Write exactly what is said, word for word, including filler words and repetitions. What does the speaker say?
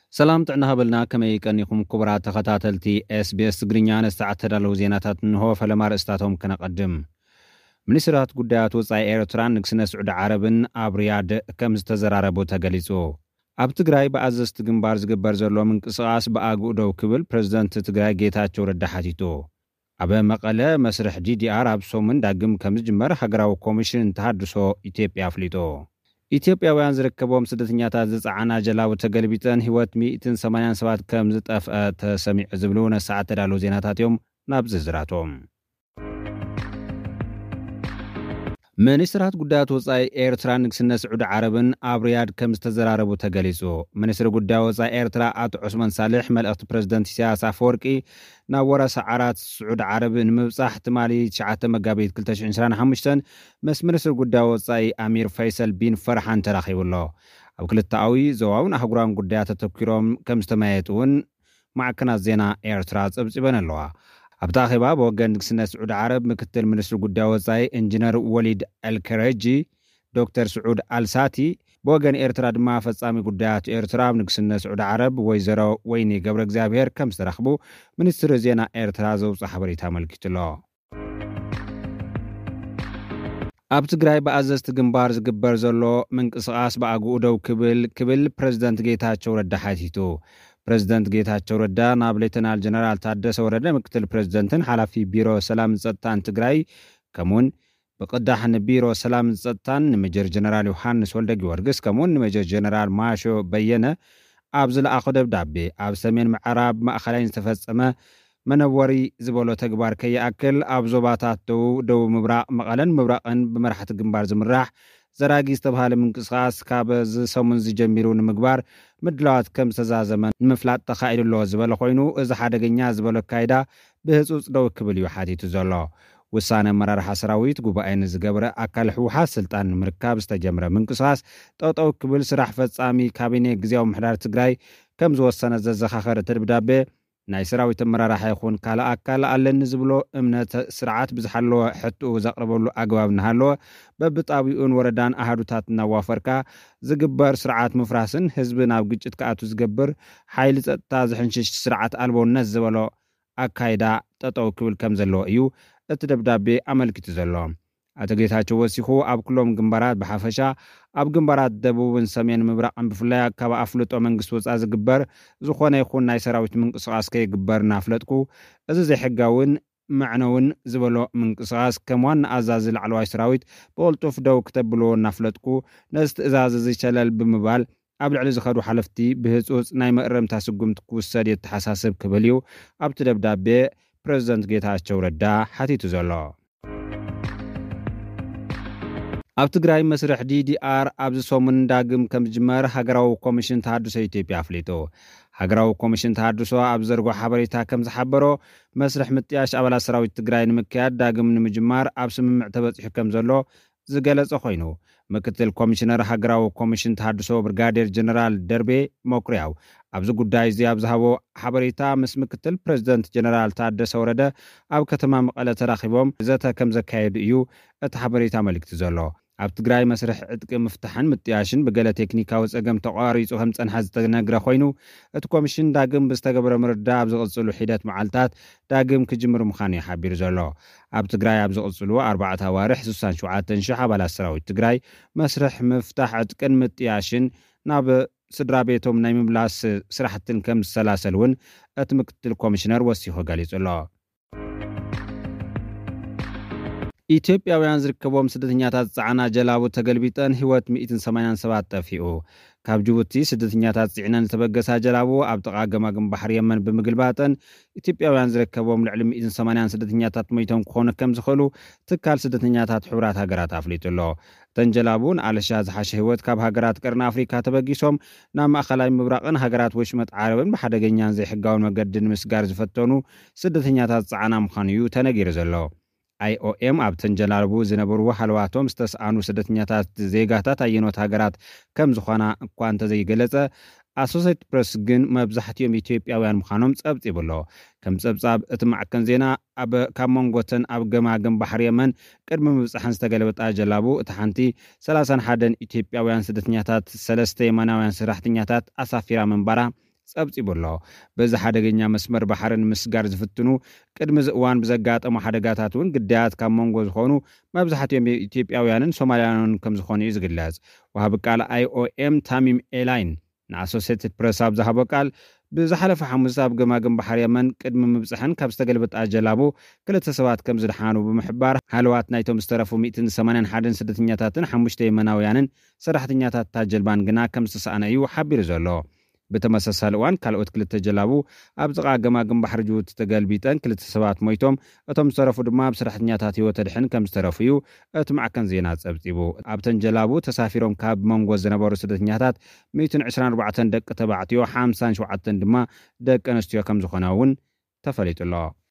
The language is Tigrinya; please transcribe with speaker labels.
Speaker 1: سلام تعنا هبلنا كما يكنيكم كبرات تخاتاتلتي اس بي اس تقرينيان الساعة تدالو زيناتات نهو فلمار استاتهم كنقدم منسرات قدات وصاي ايرتران نكسنا سعود عربن ابرياد كمز تزراربو تقليسو اب تقراي بأزز تقنبار زقبار زرلو من قصاص بآقو دو كبل برزدنت تقراي جيتاتشو ردحاتيتو ابا مقالة مسرح دي دي آر ابسو من داقم كمز جمار حقراو كوميشن تهدسو إتيبيا فليتو ኢትዮጵያውያን ዝርከቦም ስደተኛታት ዝፀዓና ጀላቡ ተገልቢጠን ህይወት ሚእትን ሰማንያን ሰባት ከም ዝጠፍአ ተሰሚዑ ዝብሉ ነሰዓት ተዳሎ ዜናታት እዮም ናብ ዝዝራቶም ሚኒስትራት ጉዳያት ወጻኢ ኤርትራ ንግስነት ስዑድ ዓረብን ኣብ ሪያድ ከም ዝተዘራረቡ ተገሊጹ ሚኒስትር ጉዳያት ወጻኢ ኤርትራ አቶ ዑስማን ሳልሕ መልእኽቲ ፕሬዝደንት ኢሳያስ አፈወርቂ ናብ ወረሳ ዓራት ስዑድ ዓረብ ንምብጻሕ ትማሊ ትሽዓተ መጋቢት ክልተ ሽሕን ዒስራን ሓሙሽተን ምስ ሚኒስትር ጉዳያት ወጻኢ አሚር ፈይሰል ቢን ፈርሓን ተራኺቡሎ ኣብ ክልተኣዊ ዞባውን ኣህጉራውን ጉዳያት ተተኪሮም ከም ዝተማየጡን ማዕከናት ዜና ኤርትራ ፀብፂበን ኣለዋ ኣብ ታኺባ በወገን ንግስነት ስዑድ ዓረብ ምክትል ሚኒስትር ጉዳያት ወጻኢ ኢንጂነር ወሊድ አልከረጂ ዶክተር ስዑድ አልሳቲ በወገን ኤርትራ ድማ ፈጻሚ ጉዳያት ኤርትራ ንግስነት ስዑድ ዓረብ ወይዘሮ ወይኒ ገብረ እግዚአብሔር ከም ዝተረኽቡ ሚኒስትር ዜና ኤርትራ ዘውፅአ ሓበሬታ አመልኪቱሎ ኣብ ትግራይ በኣዘዝቲ ግንባር ዝግበር ዘሎ ምንቅስቓስ በኣግኡ ደው ክብል ክብል ፕሬዝደንት ጌታቸው ረዳ ሓቲቱ ፕሬዝደንት ጌታቸው ረዳ ናብ ሌተናል ጀነራል ታደሰ ወረደ ምክትል ፕሬዝደንትን ሓላፊ ቢሮ ሰላም ጸጥታን ትግራይ ከምኡን በቅዳሕ ንቢሮ ሰላም ጸጥታን ንሜጀር ጀነራል ዮሐንስ ወልደ ጊዮርጊስ ከምኡን ንሜጀር ጀነራል ማሾ በየነ ኣብ ዝለኣኹ ደብዳቤ ኣብ ሰሜን ምዕራብ ማእኸላይ ዝተፈጸመ መነበሪ ዝበሎ ተግባር ከይኣክል ኣብ ዞባታት ደው ደው ምብራቕ መቐለን ምብራቕን ብመራሕቲ ግንባር ዝምራሕ ዘራጊ ዝተባሃለ ምንቅስቓስ ካብ ዝሰሙን ዝጀሚሩ ንምግባር ምድላዋት ከም ዝተዛዘመን ንምፍላጥ ተኻኢድሎ ዝበለ ኮይኑ እዚ ሓደገኛ ዝበሎ ካይዳ ብህፁፅ ደው ክብል እዩ ሓቲቱ ዘሎ ውሳነ ኣመራርሓ ሰራዊት ጉባኤ ንዝገብረ ኣካል ሕወሓት ስልጣን ንምርካብ ዝተጀመረ ምንቅስቓስ ጠጠው ክብል ስራሕ ፈጻሚ ካቢኔ ግዝያዊ ምሕዳር ትግራይ ከም ዝወሰነ ዘዘኻኸረ ደብዳቤ ናይ ሰራዊት ኣመራርሓ ይኹን ካልእ ኣካል ኣለኒ ዝብሎ እምነት ስርዓት ብዝሓለወ ሕቱኡ ዘቕርበሉ ኣግባብ እናሃለወ በብጣቢኡን ወረዳን ኣሃዱታት እናዋፈርካ ዝግበር ስርዓት ምፍራስን ህዝቢ ናብ ግጭት ከኣቱ ዝገብር ሓይሊ ጸጥታ ዝሕንሽሽ ስርዓት ኣልቦነት ዝበሎ ኣካይዳ ጠጠው ክብል ከም ዘለዎ እዩ እቲ ደብዳቤ ኣመልኪቱ ዘሎ ኣቶ ጌታቸው ወሲኹ ኣብ ኩሎም ግንባራት ብሓፈሻ ኣብ ግንባራት ደቡብን ሰሜን ምብራቕን ብፍላይ ካብ ኣፍልጦ መንግስቲ ወጻኢ ዝግበር ዝኾነ ይኹን ናይ ሰራዊት ምንቅስቓስ ከይግበር እናፍለጥኩ እዚ ዘይሕጋውን መዕነውን ዝበሎ ምንቅስቓስ ከም ዋና ኣዛዚ ላዕለዋይ ሰራዊት ብቕልጡፍ ደው ክተብልዎ እናፍለጥኩ ነዚ ትእዛዝ እዚ ሸለል ብምባል ኣብ ልዕሊ ዝኸዱ ሓለፍቲ ብህፁፅ ናይ መእረምታ ስጉምቲ ክውሰድ የተሓሳስብ ክብል እዩ ኣብቲ ደብዳቤ ፕሬዝደንት ጌታቸው ረዳ ሓቲቱ ዘሎ ኣብ ትግራይ መስርሕ ዲ ዲ አር ኣብ ዝሰሙን ዳግም ከም ዝጅመር ሃገራዊ ኮሚሽን ተሃድሶ ኢትዮጵያ ኣፍሊጡ ሃገራዊ ኮሚሽን ተሃድሶ ኣብ ዘርጎ ሓበሬታ ከም ዝሓበሮ መስርሕ ምጥያሽ ኣባላት ሰራዊት ትግራይ ንምክያድ ዳግም ንምጅማር ኣብ ስምምዕ ተበፂሑ ከም ዘሎ ዝገለጸ ኮይኑ ምክትል ኮሚሽነር ሃገራዊ ኮሚሽን ተሃድሶ ብርጋዴር ጀነራል ደርቤ ሞክሪያው ኣብዚ ጉዳይ እዚ ኣብ ዝሃቦ ሓበሬታ ምስ ምክትል ፕሬዝደንት ጀነራል ታደሰ ወረደ ኣብ ከተማ መቐለ ተራኺቦም ዘተ ከም ዘካየዱ እዩ እቲ ሓበሬታ መልእክቲ ዘሎ ኣብ ትግራይ መስርሕ ዕጥቂ ምፍታሕን ምጥያሽን ብገለ ቴክኒካዊ ጸገም ተቋሪጹ ከም ጸንሐ ዝተነግረ ኮይኑ እቲ ኮሚሽን ዳግም ብዝተገበረ ምርዳ ኣብ ዝቕጽሉ ሒደት መዓልታት ዳግም ክጅምር ምዃኑ ይሓቢሩ ዘሎ ኣብ ትግራይ ኣብ ዝቕጽሉ ኣርባዕተ ኣዋርሕ ስሳን ሸውዓተ ሽሕ ኣባላት ሰራዊት ትግራይ መስርሕ ምፍታሕ ዕጥቅን ምጥያሽን ናብ ስድራ ቤቶም ናይ ምምላስ ስራሕትን ከም ዝሰላሰል እውን እቲ ምክትል ኮሚሽነር ወሲኹ ገሊጹ ኣሎ ኢትዮጵያውያን ዝርከቦም ስደተኛታት ጻዕና ጀላቡ ተገልቢጠን ህይወት ሚእትን ሰማንያን ሰባት ጠፊኡ ካብ ጅቡቲ ስደተኛታት ጽዕነን ዝተበገሳ ጀላቡ ኣብ ጥቓ ገማግም ባሕሪ የመን ብምግልባጠን ኢትዮጵያውያን ዝርከቦም ልዕሊ ሚእትን ሰማንያን ስደተኛታት ሞይቶም ክኾኑ ከም ዝኽእሉ ትካል ስደተኛታት ሕቡራት ሃገራት ኣፍሊጡ ኣሎ እተን ጀላቡ ንኣለሻ ዝሓሸ ህይወት ካብ ሃገራት ቀርኒ ኣፍሪካ ተበጊሶም ናብ ማእኸላይ ምብራቕን ሃገራት ወሽመጥ ዓረብን ብሓደገኛን ዘይሕጋውን መገዲ ንምስጋር ዝፈተኑ ስደተኛታት ጻዕና ምዃኑ እዩ ተነጊሩ ዘሎ አይ ኦ ኤም ኣብ ተንጀላልቡ ዝነበሩ ሓለዋቶም ዝተሰኣኑ ስደተኛታት ዜጋታት ኣየኖት ሃገራት ከም ዝኾና እኳ እንተዘይገለጸ ኣሶሴትድ ፕሬስ ግን መብዛሕትኦም ኢትዮጵያውያን ምዃኖም ጸብጺብሎ ከም ጸብጻብ እቲ ማዕከን ዜና ኣብ ካብ መንጎተን ኣብ ገማግም ባሕሪ የመን ቅድሚ ምብጻሕን ዝተገለበጣ ጀላቡ እቲ ሓንቲ ሰላሳ ወሓደ ኢትዮጵያውያን ስደተኛታት ሰለስተ የመናውያን ሰራሕተኛታት ኣሳፊራ መንባራ ጸብጺቡ ኣሎ በዚ ሓደገኛ መስመር ባሕርን ምስጋር ዝፍትኑ ቅድሚ ዝእዋን ብዘጋጠሙ ሓደጋታት እውን ግዳያት ካብ መንጎ ዝኾኑ መብዛሕትኦም ኢትዮጵያውያንን ሶማልያንን ከም ዝኾኑ እዩ ዝግለጽ ወሃቢ ቃል ኣይኦኤም ታሚም ኤላይን ንኣሶሴትድ ፕሬስ ኣብ ዝሃቦ ቃል ብዝሓለፈ ሐሙስ ኣብ ገማግም ባሕሪ የመን ቅድሚ ምብፅሕን ካብ ዝተገልበጣ ጀላቡ ክልተ ሰባት ከም ዝድሓኑ ብምሕባር ሃልዋት ናይቶም ዝተረፉ ሚእትን ሰማንያን ሓደን ስደተኛታትን ሓሙሽተ የመናውያንን ሰራሕተኛታት ታጀልባን ግና ከም ዝተሰኣነ እዩ ሓቢሩ ዘሎ ብተመሳሳሊ እዋን ካልኦት ክልተ ጀላቡ ኣብ ጥቓ ገማግም ባሕሪ ጅቡቲ ተገልቢጠን ክልተ ሰባት ሞይቶም እቶም ዝተረፉ ድማ ኣብ ሰራሕተኛታት ህይወት ድሕን ከም ዝተረፉ እዩ እቲ ማዕከን ዜና ጸብጺቡ ኣብተን ጀላቡ ተሳፊሮም ካብ መንጎ ዝነበሩ ስደተኛታት ሚእትን ዒስራን ኣርባዕተ ደቂ ተባዕትዮ ሓምሳን ሸውዓተ ድማ ደቂ ኣንስትዮ ከም ዝኾነ እውን ተፈሊጡ ኣሎ